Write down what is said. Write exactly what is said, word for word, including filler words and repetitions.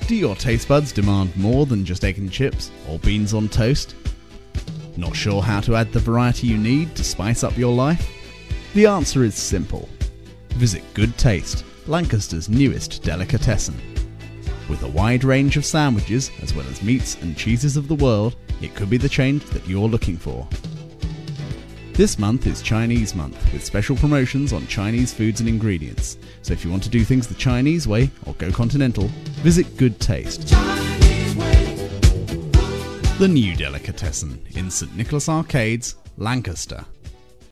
Do your taste buds demand more than just egg and chips or beans on toast? Not sure how to add the variety you need to spice up your life? The answer is simple. Visit Good Taste, Lancaster's newest delicatessen. With a wide range of sandwiches, as well as meats and cheeses of the world, it could be the change that you're looking for. This month is Chinese Month, with special promotions on Chinese foods and ingredients. So if you want to do things the Chinese way, or go continental, visit Good Taste. The new delicatessen in St Nicholas Arcades, Lancaster.